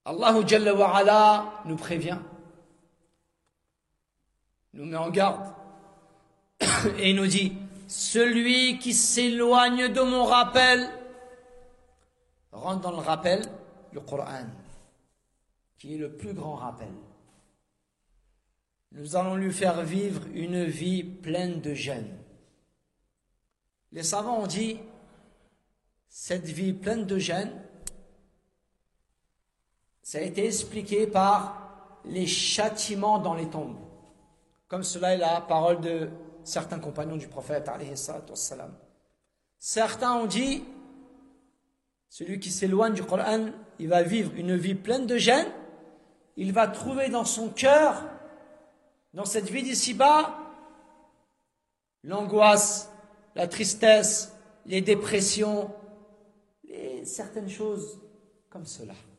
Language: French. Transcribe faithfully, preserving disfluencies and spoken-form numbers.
Allah Jalla wa Ala nous prévient, nous met en garde et nous dit: celui qui s'éloigne de mon rappel rentre dans le rappel, le Coran, qui est le plus grand rappel. Nous allons lui faire vivre une vie pleine de jeûne. Les savants ont dit, cette vie pleine de jeûne, ça a été expliqué par les châtiments dans les tombes. Comme cela est la parole de certains compagnons du prophète, alayhi salatu wassalam. Certains ont dit, celui qui s'éloigne du Coran, il va vivre une vie pleine de jeûne, il va trouver dans son cœur, dans cette vie d'ici-bas, l'angoisse, la tristesse, les dépressions, les, certaines choses comme cela.